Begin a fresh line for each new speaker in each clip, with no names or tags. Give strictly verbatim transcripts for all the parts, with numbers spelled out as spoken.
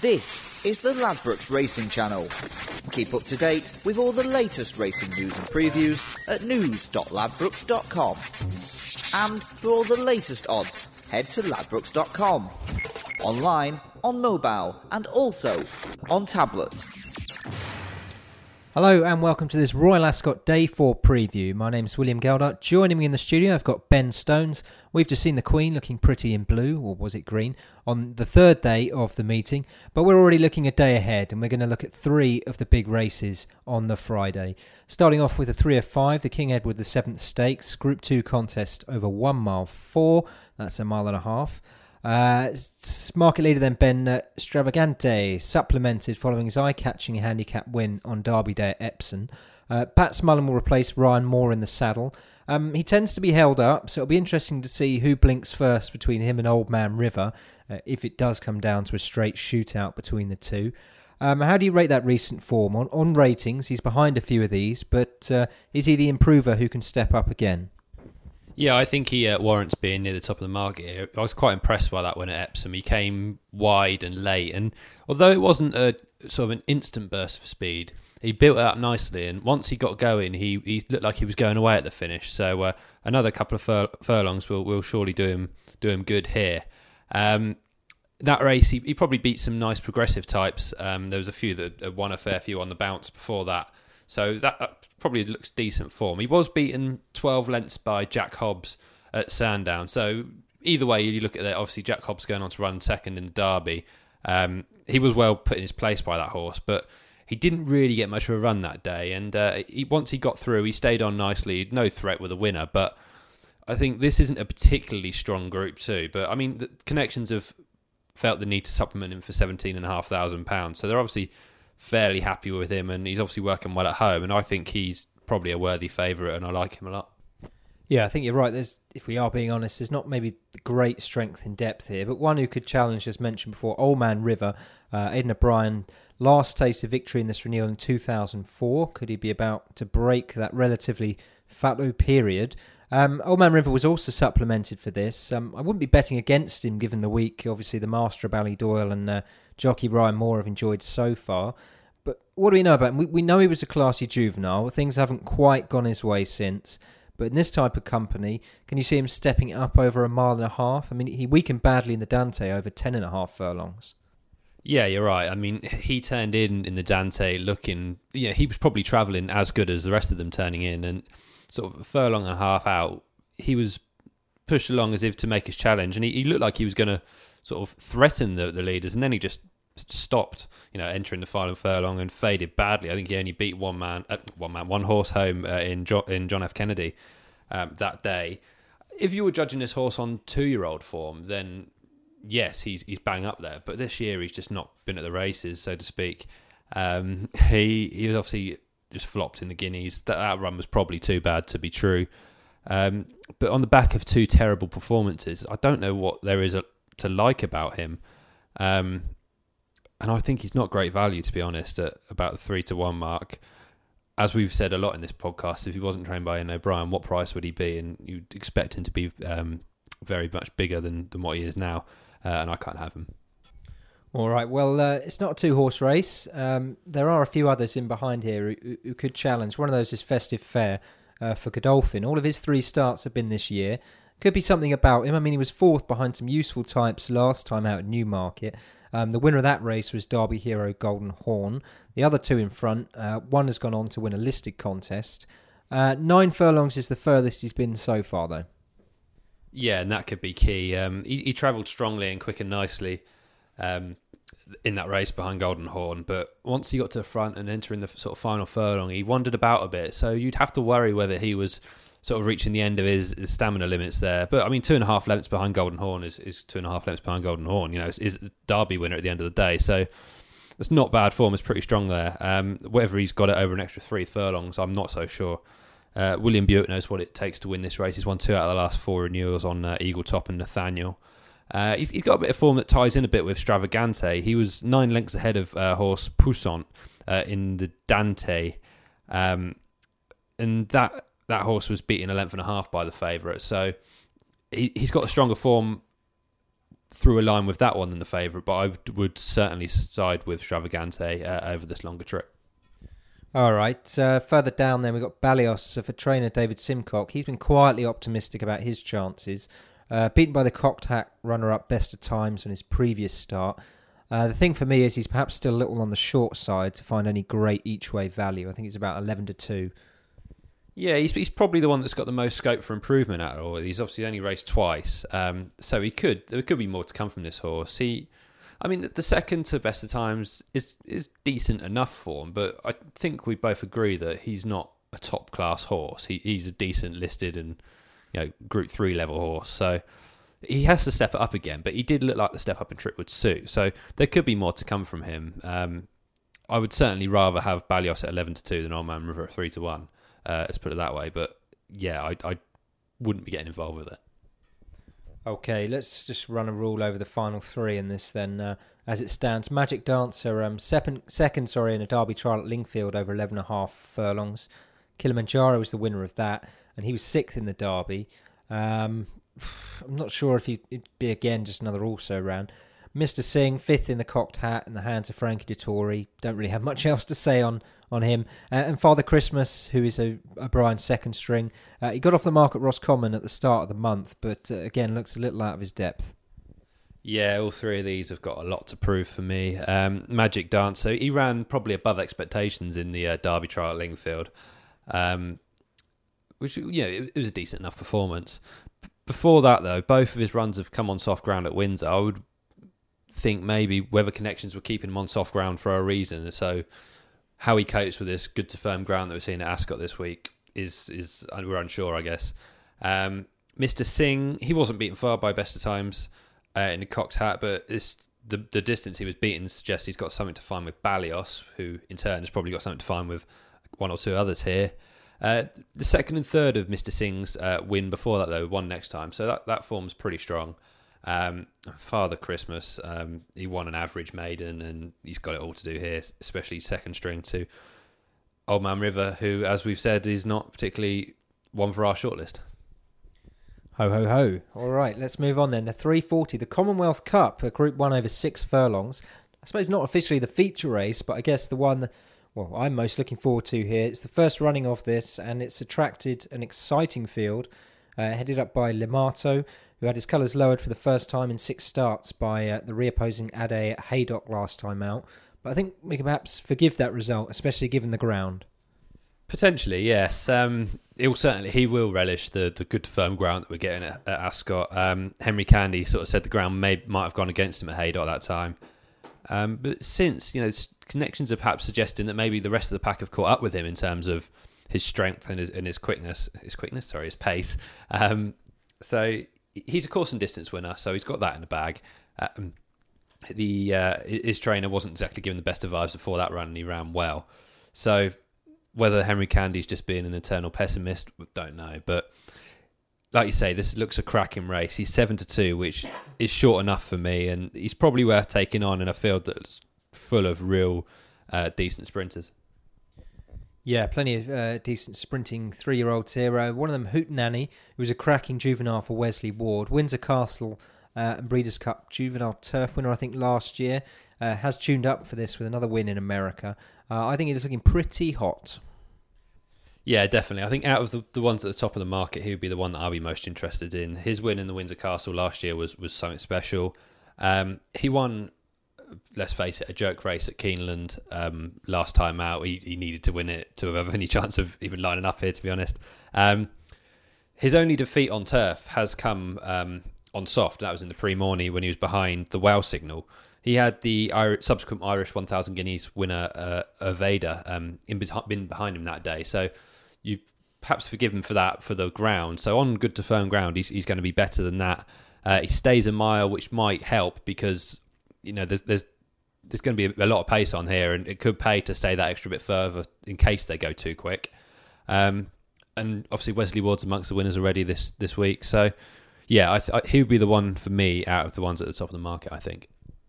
This is the Ladbrokes Racing Channel. Keep up to date with all the latest racing news and previews at news dot ladbrokes dot com. And for all the latest odds, head to ladbrokes dot com. Online, on mobile, and also on tablet.
Hello and welcome to this Royal Ascot Day four preview. My name's William Geldart. Joining me in the studio, I've got Ben Stones. We've just seen the Queen looking pretty in blue, or was it green, on the third day of the meeting. But we're already looking a day ahead, and we're going to look at three of the big races on the Friday. Starting off with a three of five, the King Edward the seventh Stakes, Group two contest over one mile four. That's a mile and a half. Uh, market leader then Ben uh, Stravagante, supplemented following his eye-catching handicap win on Derby Day at Epsom. Uh, Pat Smullen will replace Ryan Moore in the saddle. Um, he tends to be held up, so it'll be interesting to see who blinks first between him and Old Man River, uh, if it does come down to a straight shootout between the two. Um, how do you rate that recent form? On, on ratings, he's behind a few of these, but uh, is he the improver who can step up again?
Yeah, I think he uh, warrants being near the top of the market here. I was quite impressed by that win at Epsom. He came wide and late, and although it wasn't a sort of an instant burst of speed, he built it up nicely, and once he got going, he, he looked like he was going away at the finish. So uh, another couple of fur- furlongs will, will surely do him do him good here. Um, that race, he, he probably beat some nice progressive types. Um, there was a few that won a fair few on the bounce before that. So that, that probably looks decent form. He was beaten twelve lengths by Jack Hobbs at Sandown. So either way you look at it, obviously Jack Hobbs going on to run second in the Derby. Um, he was well put in his place by that horse, but he didn't really get much of a run that day. And uh, he, once he got through, he stayed on nicely. No threat with a winner. But I think this isn't a particularly strong Group two. But I mean, the Connections have felt the need to supplement him for seventeen thousand five hundred pounds. So they're obviously fairly happy with him, and he's obviously working well at home, and I think he's probably a worthy favourite, and I like him a lot.
Yeah, I think you're right. There's, if we are being honest, there's not maybe great strength in depth here, but one who could challenge, as mentioned before, Old Man River, uh, Aidan O'Brien, last taste of victory in this renewal in two thousand four. Could he be about to break that relatively fallow period? Um, Old Man River was also supplemented for this. Um, I wouldn't be betting against him given the week. Obviously, the Master of Ballydoyle and uh, jockey Ryan Moore have enjoyed so far. But what do we know about him? We, we know he was a classy juvenile. Things haven't quite gone his way since. But in this type of company, can you see him stepping up over a mile and a half? I mean, he weakened badly in the Dante over ten and a half furlongs.
Yeah, you're right. I mean, he turned in in the Dante looking... Yeah, he was probably travelling as good as the rest of them turning in. And sort of a furlong and a half out, he was pushed along as if to make his challenge. And he, he looked like he was going to sort of threaten the, the leaders. And then he just stopped, you know, entering the final furlong and faded badly. I think he only beat one man, uh, one man, one horse home uh, in jo- in John F. Kennedy um, that day. If you were judging this horse on two-year-old form, then yes, he's he's bang up there. But this year he's just not been at the races, so to speak. Um, he he was obviously just flopped in the Guineas. That, that run was probably too bad to be true. Um, but on the back of two terrible performances, I don't know what there is a, to like about him. Um, And I think he's not great value, to be honest, at about the three to one mark. As we've said a lot in this podcast, if he wasn't trained by Ian O'Brien, what price would he be? And you'd expect him to be um, very much bigger than, than what he is now, uh, and I can't have him.
All right, well, uh, it's not a two-horse race. Um, there are a few others in behind here who, who could challenge. One of those is Festive Fair uh, for Godolphin. All of his three starts have been this year. Could be something about him. I mean, he was fourth behind some useful types last time out at Newmarket. Um, the winner of that race was Derby hero Golden Horn. The other two in front, uh, one has gone on to win a listed contest. Uh, nine furlongs is the furthest he's been so far, though.
Yeah, and that could be key. Um, he, he travelled strongly and quick and nicely um, in that race behind Golden Horn, but once he got to the front and entering the sort of final furlong, he wandered about a bit, so you'd have to worry whether he was sort of reaching the end of his, his stamina limits there. But I mean, two and a half lengths behind Golden Horn is, is two and a half lengths behind Golden Horn. You know, is is Derby winner at the end of the day. So it's not bad form. It's pretty strong there. Um, whether he's got it over an extra three furlongs, I'm not so sure. Uh, William Buick knows what it takes to win this race. He's won two out of the last four renewals on uh, Eagle Top and Nathaniel. Uh, he's, he's got a bit of form that ties in a bit with Stravagante. He was nine lengths ahead of uh, horse Poussant uh, in the Dante. Um, and that that horse was beaten a length and a half by the favourite. So he, he's got a stronger form through a line with that one than the favourite, but I would, would certainly side with Stravagante uh, over this longer trip.
All right, uh, further down then we've got Balios. So for trainer David Simcock, he's been quietly optimistic about his chances. Uh, beaten by the Cocked Hat runner-up Best of Times on his previous start. Uh, the thing for me is he's perhaps still a little on the short side to find any great each-way value. I think it's about eleven to two.
Yeah, he's he's probably the one that's got the most scope for improvement out of all. He's obviously only raced twice, um, so he could there could be more to come from this horse. He, I mean, the second to Best of Times is is decent enough for him, but I think we both agree that he's not a top class horse. He he's a decent listed and you know Group Three level horse, so he has to step it up again. But he did look like the step up in trip would suit, so there could be more to come from him. Um, I would certainly rather have Balios at eleven to two than Old Man River at three to one. Uh, let's put it that way. But yeah, I, I wouldn't be getting involved with it.
Okay, let's just run a rule over the final three in this then. Uh, as it stands, Magic Dancer, um, second, second sorry, in a Derby trial at Lingfield over eleven and a half furlongs. Kilimanjaro was the winner of that, and he was sixth in the Derby. Um, I'm not sure if he'd be again just another also round. Mister Singh, fifth in the Cocked Hat in the hands of Frankie Dettori. Don't really have much else to say on on him. Uh, and Father Christmas, who is a, a Brian second string. Uh, he got off the mark at Roscommon at the start of the month, but uh, again, looks a little out of his depth.
Yeah, all three of these have got a lot to prove for me. Um, Magic Dancer, he ran probably above expectations in the uh, Derby trial at Lingfield, um, which, you know, it, it was a decent enough performance. Before that, though, both of his runs have come on soft ground at Windsor. I would think maybe Weather Connections were keeping him on soft ground for a reason, so how he copes with this good to firm ground that we're seeing at Ascot this week is is we're unsure, I guess. Um, Mister Singh, he wasn't beaten far by Best of Times uh, in the Cocked Hat, but this, the the distance he was beaten suggests he's got something to find with Balios, who in turn has probably got something to find with one or two others here. Uh, the second and third of Mister Singh's uh, win before that, though, won next time, so that, that form's pretty strong. Um, Father Christmas, um, he won an average maiden, and he's got it all to do here, especially second string to Old Man River, who, as we've said, is not particularly one for our shortlist.
Ho, ho, ho. All right, let's move on then. The three forty, the Commonwealth Cup, a Group one over six furlongs. I suppose not officially the feature race, but I guess the one, well, I'm most looking forward to here. It's the first running of this, and it's attracted an exciting field, uh, headed up by Limato, who had his colours lowered for the first time in six starts by uh, the reopposing Ade at Haydock last time out. But I think we can perhaps forgive that result, especially given the ground.
Potentially, yes. Um, he'll certainly he will relish the the good firm ground that we're getting at, at Ascot. Um, Henry Candy sort of said the ground may might have gone against him at Haydock that time, um, but since you know connections are perhaps suggesting that maybe the rest of the pack have caught up with him in terms of his strength and his and his quickness, his quickness, sorry, his pace. Um, so. He's a course and distance winner, so he's got that in the bag. Um, the uh, his trainer wasn't exactly given the best of vibes before that run, and he ran well. So whether Henry Candy's just being an eternal pessimist, don't know. But like you say, this looks a cracking race. He's seven to two, which is short enough for me, and he's probably worth taking on in a field that's full of real uh, decent sprinters.
Yeah, plenty of uh, decent sprinting three-year-olds here. Uh, one of them, Hootenanny, who was a cracking juvenile for Wesley Ward. Windsor Castle uh, and Breeders' Cup juvenile turf winner, I think, last year. Uh, has tuned up for this with another win in America. Uh, I think it is looking pretty hot.
Yeah, definitely. I think out of the, the ones at the top of the market, he would be the one that I'll be most interested in. His win in the Windsor Castle last year was, was something special. Um, he won... let's face it, a jerk race at Keeneland um, last time out. He, he needed to win it to have any chance of even lining up here, to be honest. Um, his only defeat on turf has come um, on soft. That was in the Pre-Morny when he was behind the Wow Signal. He had the Irish, subsequent Irish one thousand Guineas winner, uh, Aveda, um, in, been behind him that day. So you perhaps forgive him for that, for the ground. So on good to firm ground, he's, he's going to be better than that. Uh, he stays a mile, which might help because... you know, there's there's there's going to be a, a lot of pace on here, and it could pay to stay that extra bit further in case they go too quick. Um, and obviously Wesley Ward's amongst the winners already this this week, so yeah, I th- I, he would be the one for me out of the ones at the top of the market, I think.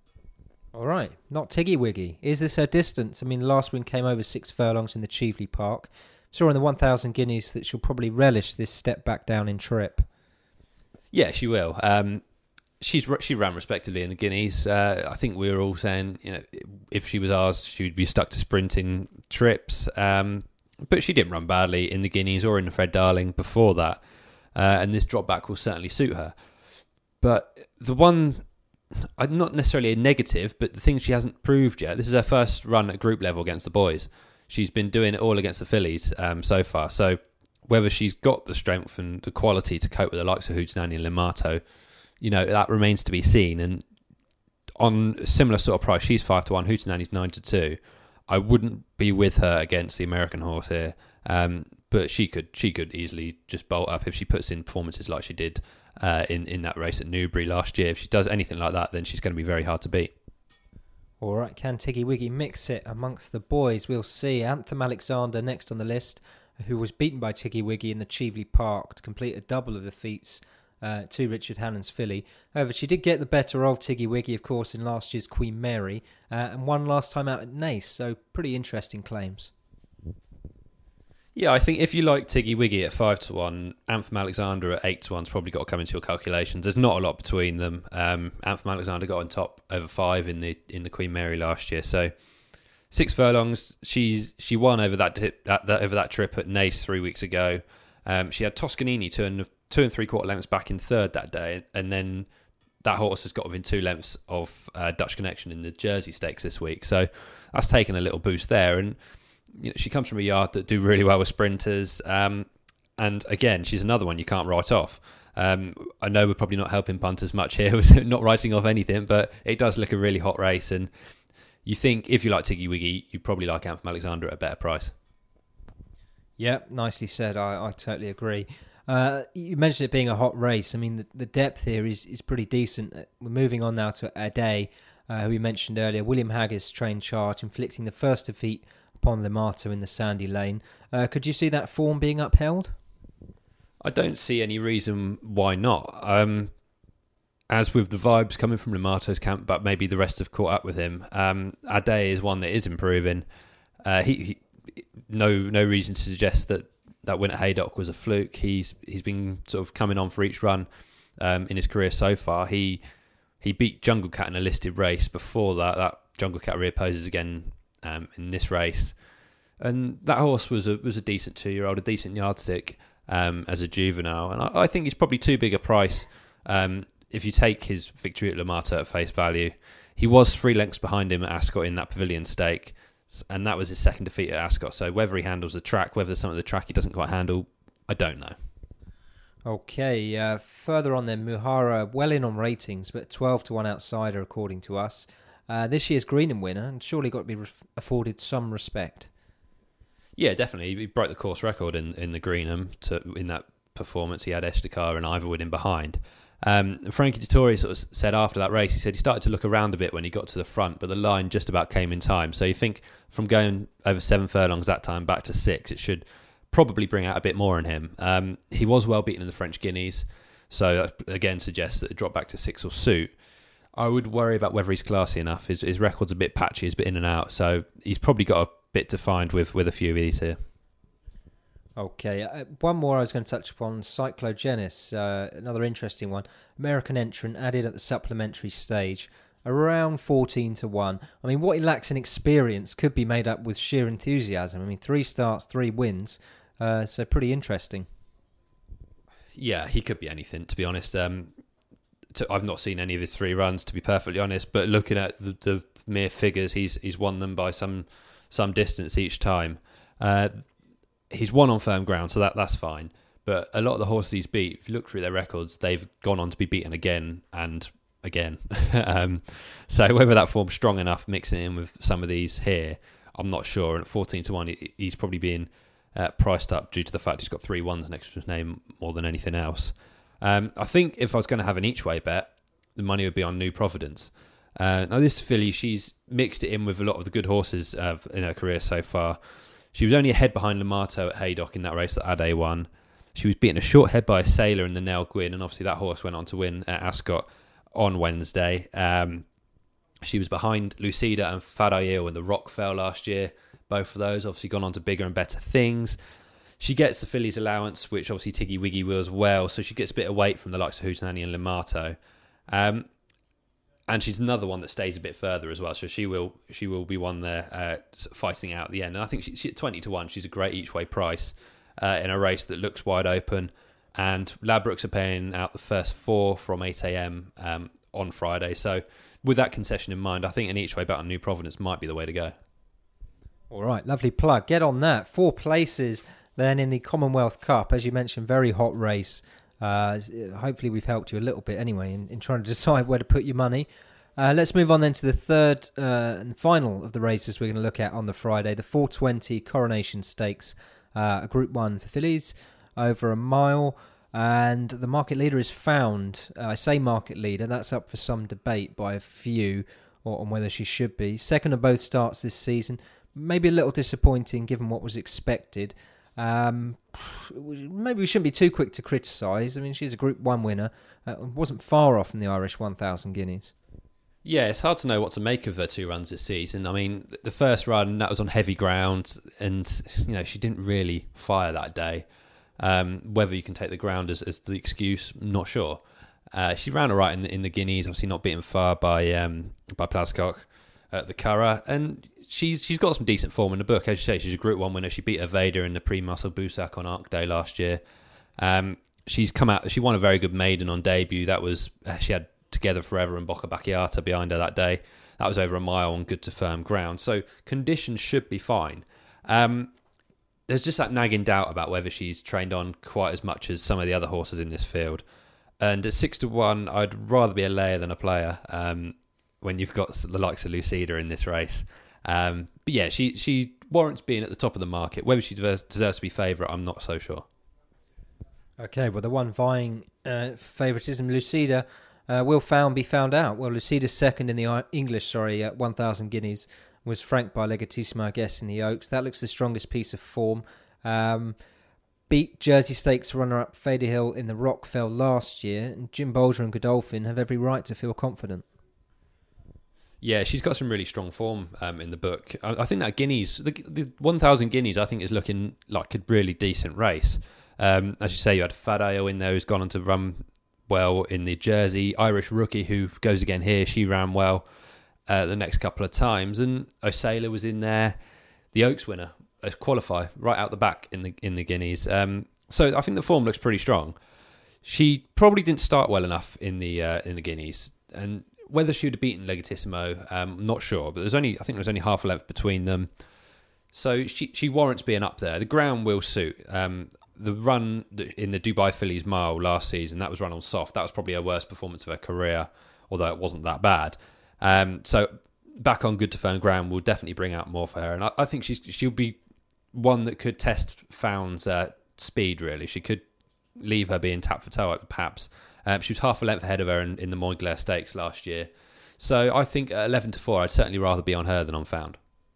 All right, not Tiggy Wiggy. Is this her distance? I mean, last win came over six furlongs in the Cheveley Park. Saw in the one thousand Guineas that she'll probably relish this step back down in trip.
Yeah, she will. Um, she's she ran respectively in the Guineas. Uh, I think we were all saying, you know, if she was ours, she would be stuck to sprinting trips. Um, but she didn't run badly in the Guineas or in the Fred Darling before that. Uh, and this drop back will certainly suit her. But the one, not necessarily a negative, but the thing she hasn't proved yet, this is her first run at group level against the boys. She's been doing it all against the fillies um, so far. So whether she's got the strength and the quality to cope with the likes of Hootenanny and Limato, you know, that remains to be seen. And on a similar sort of price, she's five to one, Hootenanny's nine to two. I wouldn't be with her against the American horse here. Um, but she could she could easily just bolt up if she puts in performances like she did uh, in, in that race at Newbury last year. If she does anything like that, then she's going to be very hard to beat.
All right, can Tiggy Wiggy mix it amongst the boys? We'll see. Anthem Alexander next on the list, who was beaten by Tiggy Wiggy in the Cheveley Park to complete a double of defeats uh, to Richard Hannon's filly. However, she did get the better of Tiggy Wiggy, of course, in last year's Queen Mary, uh, and won last time out at Naas, so pretty interesting claims.
Yeah, I think if you like Tiggy Wiggy at five to one, Anthem Alexander at eight to one's probably got to come into your calculations. There's not a lot between them. Um, Anthem Alexander got on top over five in the in the Queen Mary last year, so six furlongs. She's she won over that, tip, that, that over that trip at Naas three weeks ago. Um, she had Toscanini two and two and three quarter lengths back in third that day, and then that horse has got within two lengths of uh, Dutch Connection in the Jersey Stakes this week. So that's taken a little boost there, and you know, she comes from a yard that do really well with sprinters. Um, and again, she's another one you can't write off. Um, I know we're probably not helping punters much here with not writing off anything, but it does look a really hot race. And you think if you like Tiggy Wiggy, you probably like Anthem Alexander at a better price.
Yep, nicely said. I, I totally agree. Uh, you mentioned it being a hot race. I mean, the, the depth here is, is pretty decent. We're moving on now to Ade, uh, who we mentioned earlier. William Haggis trained charge, inflicting the first defeat upon Limato in the Sandy Lane. Uh, could you see that form being upheld?
I don't see any reason why not. Um, as with the vibes coming from Limato's camp, but maybe the rest have caught up with him. Um, Ade is one that is improving. Uh, he, he no no reason to suggest that that win at Haydock was a fluke. He's he's been sort of coming on for each run um, in his career so far. He he beat Jungle Cat in a listed race before that. That Jungle Cat reopposes again Um, in this race, and that horse was a was a decent two year old, a decent yardstick um, as a juvenile, and I, I think he's probably too big a price um, if you take his victory at Limato at face value. He was three lengths behind him at Ascot in that Pavilion Stake, and that was his second defeat at Ascot. So whether he handles the track, whether there's some of the track he doesn't quite handle, I don't know.
Okay, uh, further on then, Muhara well in on ratings, but twelve to one outsider according to us. Uh, this year's Greenham winner, and surely got to be ref- afforded some respect.
Yeah, definitely. He broke the course record in, in the Greenham to, in that performance. He had Eshtakar and Ivorwood in behind. Um, Frankie Dettori sort of said after that race, he said he started to look around a bit when he got to the front, but the line just about came in time. So you think from going over seven furlongs that time back to six, it should probably bring out a bit more in him. Um, he was well beaten in the French Guineas, so that again suggests that the drop back to six will suit. I would worry about whether he's classy enough. His, his record's a bit patchy, he's a bit in and out, so he's probably got a bit to find with, with a few of these here.
Okay, uh, one more I was going to touch upon, Cyclogenis, uh, another interesting one. American entrant added at the supplementary stage, around fourteen to one. I mean, what he lacks in experience could be made up with sheer enthusiasm. I mean, three starts, three wins, uh, so pretty interesting.
Yeah, he could be anything, to be honest. Um, to, I've not seen any of his three runs, to be perfectly honest, but looking at the, the mere figures, he's he's won them by some some distance each time. Uh, he's won on firm ground, so that that's fine. But a lot of the horses he's beat, if you look through their records, they've gone on to be beaten again and again. um, so whether that form's strong enough, mixing it in with some of these here, I'm not sure. And at fourteen to one, he, he's probably being uh, priced up due to the fact he's got three ones next to his name more than anything else. Um, I think if I was going to have an each way bet, the money would be on New Providence. Uh, now this filly, she's mixed it in with a lot of the good horses uh, in her career so far. She was only a head behind Limato at Haydock in that race that Ade won. She was beaten a short head by a Sailor in the Nell Gwyn, and obviously that horse went on to win at Ascot on Wednesday. Um, she was behind Lucida and Fadail in the Rockfell last year. Both of those obviously gone on to bigger and better things. She gets the fillies allowance, which obviously Tiggy Wiggy will as well, so she gets a bit of weight from the likes of Hootenanny and Limato. Um, and she's another one that stays a bit further as well, so she will she will be one there uh, fighting out at the end. And I think she, she at twenty to one, she's a great each way price uh, in a race that looks wide open. And Ladbrokes are paying out the first four from eight a.m. Um, on Friday. So with that concession in mind, I think an each way bet on New Providence might be the way to go.
All right, lovely plug. Get on that. Four places then in the Commonwealth Cup. As you mentioned, very hot race. Uh, hopefully we've helped you a little bit anyway in, in trying to decide where to put your money. Uh, let's move on then to the third uh, and final of the races we're going to look at on the Friday. The four twenty Coronation Stakes, uh, a Group one for fillies, over a mile. And the market leader is Found. Uh, I say market leader, that's up for some debate by a few or on whether she should be. Second of both starts this season. Maybe a little disappointing given what was expected. Um, maybe we shouldn't be too quick to criticise. I mean, she's a Group one winner. Uh, wasn't far off from the Irish one thousand guineas.
Yeah, it's hard to know what to make of her two runs this season. I mean, the first run, that was on heavy ground, and you know she didn't really fire that day. Um, whether you can take the ground as, as the excuse, I'm not sure. Uh, she ran all right in the, in the Guineas, obviously not beaten far by um, by Plascock at the Curragh, and she's she's got some decent form in the book. As you say, she's a Group one winner. She beat Aveda in the pre-Muscle Busac on Arc Day last year. Um, she's come out. She won a very good maiden on debut. That was uh, she had Together Forever and Bocca Bacchiata behind her that day. That was over a mile on good to firm ground. So conditions should be fine. Um, There's just that nagging doubt about whether she's trained on quite as much as some of the other horses in this field. And at six to one, I'd rather be a layer than a player um, when you've got the likes of Lucida in this race. Um, but yeah, she she warrants being at the top of the market. Whether she deserves, deserves to be favourite, I'm not so sure.
Okay, well, the one vying uh, favouritism, Lucida, uh, will Found be found out? Well, Lucida's second in the English, sorry, at one thousand guineas. Was franked by Legatissimo, I guess, in the Oaks. That looks the strongest piece of form. Um, beat Jersey Stakes runner-up Fader Hill in the Rockfell last year, and Jim Bolger and Godolphin have every right to feel confident.
Yeah, she's got some really strong form um, in the book. I, I think that Guineas, the, the one thousand guineas, I think is looking like a really decent race. Um, as you say, you had Fadayo in there who's gone on to run well in the Jersey. Irish Rookie, who goes again here, she ran well. Uh, the next couple of times, and Osela was in there, the Oaks winner, a qualify right out the back in the in the Guineas. Um, so I think the form looks pretty strong. She probably didn't start well enough in the uh, in the Guineas, and whether she would have beaten Legatissimo, um, I'm not sure. But there's only I think there's only half a length between them, so she she warrants being up there. The ground will suit. Um, the run in the Dubai Fillies Mile last season, that was run on soft. That was probably her worst performance of her career, although it wasn't that bad. Um, so back on good to firm ground will definitely bring out more for her, and I, I think she's she'll be one that could test Found's uh, speed. Really, she could leave her being tap for toe, perhaps. Um, she was half a length ahead of her in, in the Montclair Stakes last year, so I think at eleven to four, I'd certainly rather be on her than on Found.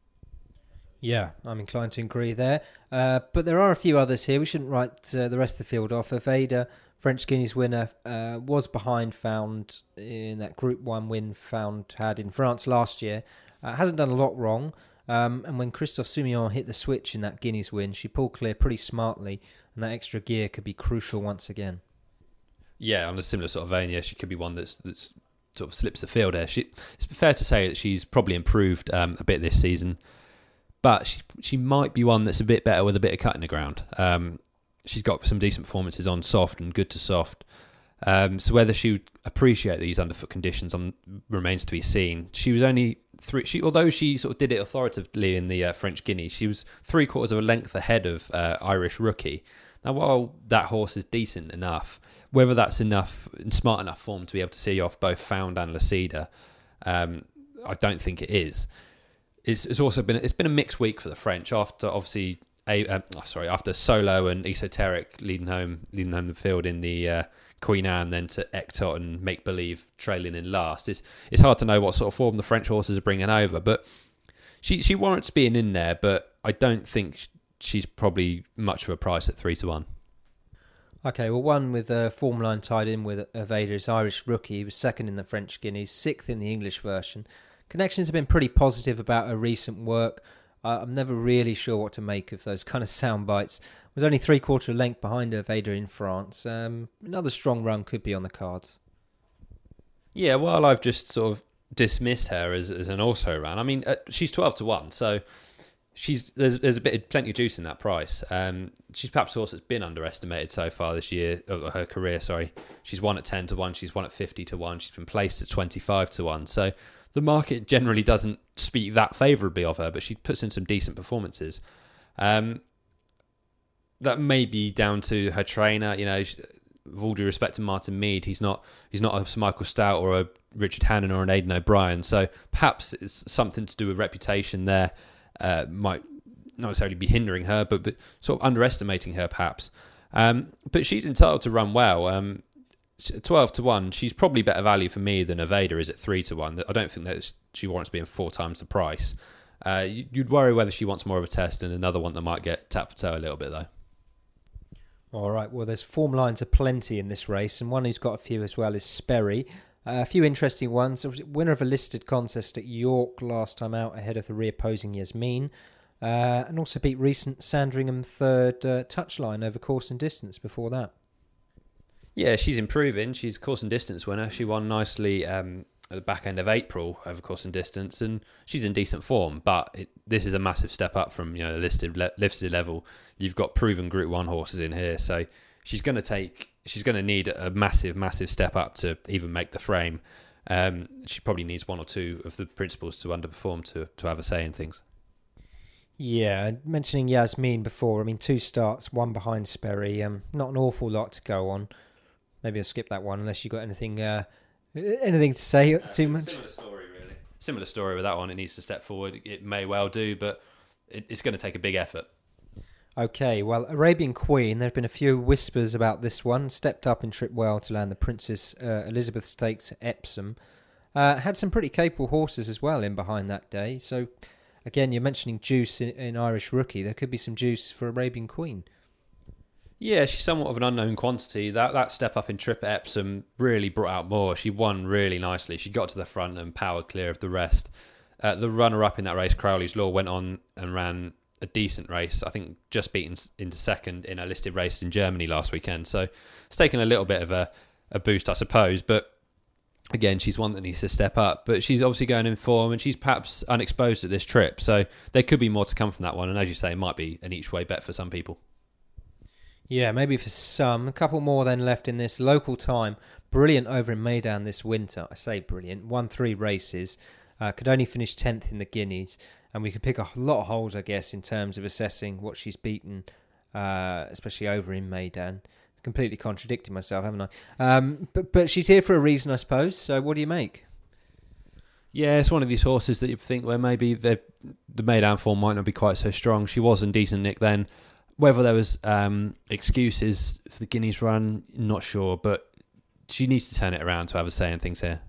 Yeah, I'm inclined to agree there. Uh, but there are a few others here. We shouldn't write uh, the rest of the field off. Aveda, French Guineas winner, uh, was behind Found in that Group one win Found had in France last year. Uh, hasn't done a lot wrong. Um, and when Christophe Soumillon hit the switch in that Guineas win, she pulled clear pretty smartly, and that extra gear could be crucial once again.
Yeah, on a similar sort of vein, yeah, she could be one that's, that's sort of slips the field there. She, it's fair to say that she's probably improved um, a bit this season, but she she might be one that's a bit better with a bit of cut in the ground. Um, she's got some decent performances on soft and good to soft. Um, so whether she would appreciate these underfoot conditions on, remains to be seen. She was only three. She, although she sort of did it authoritatively in the uh, French Guineas, she was three quarters of a length ahead of uh, Irish Rookie. Now, while that horse is decent enough, whether that's enough and smart enough form to be able to see off both Found and Lucida, um, I don't think it is. It's, it's also been it's been a mixed week for the French after obviously a uh, oh, sorry after Solo and Esoteric leading home leading home the field in the uh, Queen Anne, then to Ectot and Make Believe trailing in last. It's it's hard to know what sort of form the French horses are bringing over, but she she warrants being in there. But I don't think she's probably much of a price at three to one.
Okay, well, one with a uh, form line tied in with Aveda is Irish Rookie. He was second in the French Guineas, sixth in the English version. Connections have been pretty positive about her recent work. Uh, I'm never really sure what to make of those kind of sound bites. Was only three quarter length behind Aveda in France. Um, another strong run could be on the cards.
Yeah, well, I've just sort of dismissed her as, as an also ran. I mean, uh, she's twelve to one, so she's there's there's a bit plenty of juice in that price. Um, she's perhaps a horse that's been underestimated so far this year, of her career. Sorry, she's won at ten to one, she's won at fifty to one, she's been placed at twenty five to one. So the market generally doesn't speak that favourably of her, but she puts in some decent performances. Um, that may be down to her trainer. You know, with all due respect to Martin Mead, he's not he's not a Sir Michael Stout or a Richard Hannon or an Aidan O'Brien. So perhaps it's something to do with reputation there. Uh, might not necessarily be hindering her, but, but sort of underestimating her perhaps. Um, but she's entitled to run well. Um, twelve to one, she's probably better value for me than Aveda is at three to one. I don't think that she warrants being four times the price. Uh, you'd worry whether she wants more of a test, and another one that might get tap for toe a little bit though.
All right, well, there's form lines aplenty in this race, and one who's got a few as well is Sperry. Uh, a few interesting ones. Winner of a listed contest at York last time out ahead of the reopposing Yasmin. Uh, and also beat recent Sandringham third uh, touchline over course and distance before that.
Yeah, she's improving. She's course and distance winner. She won nicely um, at the back end of April over course and distance, and she's in decent form. But it, this is a massive step up from you know the listed le- listed level. You've got proven Group One horses in here, so she's going to take. She's going to need a massive, massive step up to even make the frame. Um, she probably needs one or two of the principals to underperform to to have a say in things.
Yeah, mentioning Yasmin before, I mean, two starts, one behind Sperry. Um, not an awful lot to go on. Maybe I'll skip that one unless you've got anything uh, anything to say uh, too much.
Similar story, really. Similar story with that one. It needs to step forward. It may well do, but it, it's going to take a big effort.
Okay, well, Arabian Queen, there have been a few whispers about this one. Stepped up in trip well to land the Princess uh, Elizabeth Stakes at Epsom. Uh, had some pretty capable horses as well in behind that day. So, again, you're mentioning juice in, in Irish Rookie. There could be some juice for Arabian Queen.
Yeah, she's somewhat of an unknown quantity. That that step up in trip at Epsom really brought out more. She won really nicely. She got to the front and powered clear of the rest. Uh, the runner-up in that race, Crowley's Law, went on and ran a decent race. I think just beaten into second in a listed race in Germany last weekend. So it's taken a little bit of a, a boost, I suppose. But again, she's one that needs to step up. But she's obviously going in form, and she's perhaps unexposed at this trip. So there could be more to come from that one. And as you say, it might be an each-way bet for some people.
Yeah, maybe for some. A couple more then left in this. Local Time, brilliant over in Meydan this winter. I say brilliant. Won three races. Uh, could only finish tenth in the Guineas. And we could pick a lot of holes, I guess, in terms of assessing what she's beaten, uh, especially over in Meydan. Completely contradicting myself, haven't I? Um, but but she's here for a reason, I suppose. So what do you make?
Yeah, it's one of these horses that you think where maybe the the Meydan form might not be quite so strong. She was in decent nick then. Whether there was um, excuses for the Guineas run, not sure. But she needs to turn it around to have a say in things here.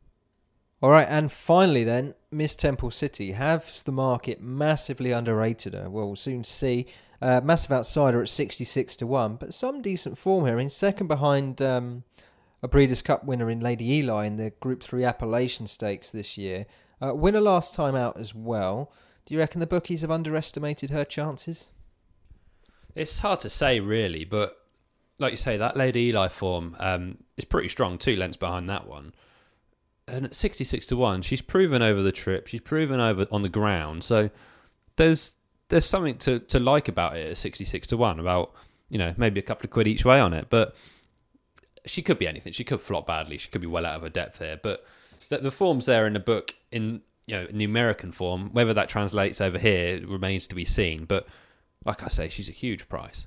All right, and finally then, Miss Temple City. Has the market massively underrated her? Well, we'll soon see. Uh, massive outsider at sixty-six to one, but some decent form here. I mean, second behind um, a Breeders' Cup winner in Lady Eli in the Group three Appellation Stakes this year. Uh, winner last time out as well. Do you reckon the bookies have underestimated her chances?
It's hard to say, really, but like you say, that Lady Eli form um, is pretty strong, two lengths behind that one. And at sixty-six to one, she's proven over the trip. She's proven over on the ground. So there's there's something to, to like about it at sixty-six to one. About you know maybe a couple of quid each way on it. But she could be anything. She could flop badly. She could be well out of her depth here. But the, the form's there in the book in you know numerican form. Whether that translates over here remains to be seen. But like I say, she's a huge price.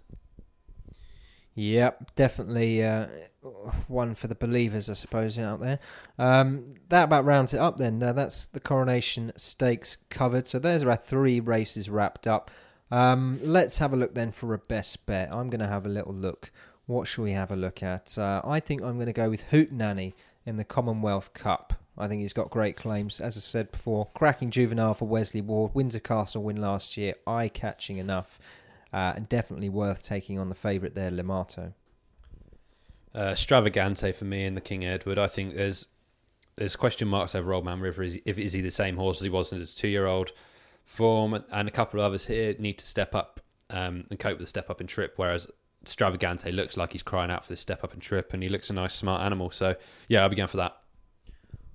Yep, definitely uh, one for the believers, I suppose, out there. Um, that about rounds it up then. Uh, that's the Coronation Stakes covered. So there's our three races wrapped up. Um, let's have a look then for a best bet. I'm going to have a little look. What shall we have a look at? Uh, I think I'm going to go with Hootenanny in the Commonwealth Cup. I think he's got great claims. As I said before, cracking juvenile for Wesley Ward. Windsor Castle win last year. Eye-catching enough. Uh, and definitely worth taking on the favourite there, Limato.
Uh, Stravagante for me in the King Edward. I think there's there's question marks over Old Man River. Is he, if is he the same horse as he was in his two-year-old form? And a couple of others here need to step up um, and cope with the step up in trip. Whereas Stravagante looks like he's crying out for this step up in trip, and he looks a nice, smart animal. So yeah, I'll be going for that.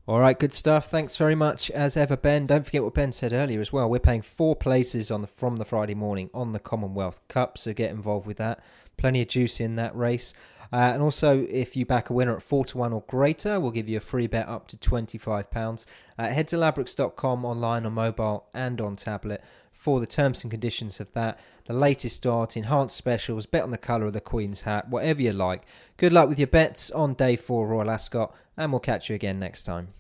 All right, good stuff. Thanks very much as ever, Ben. Don't forget what Ben said earlier as well. We're paying four places on the from the Friday morning on the Commonwealth Cup, so get involved with that. Plenty of juice in that race. Uh, and also, if you back a winner at four to one or greater, we'll give you a free bet up to twenty-five pounds. Uh, head to ladbrokes dot com online on mobile and on tablet for the terms and conditions of that. The latest start, enhanced specials, bet on the colour of the Queen's hat, whatever you like. Good luck with your bets on day four Royal Ascot, and we'll catch you again next time.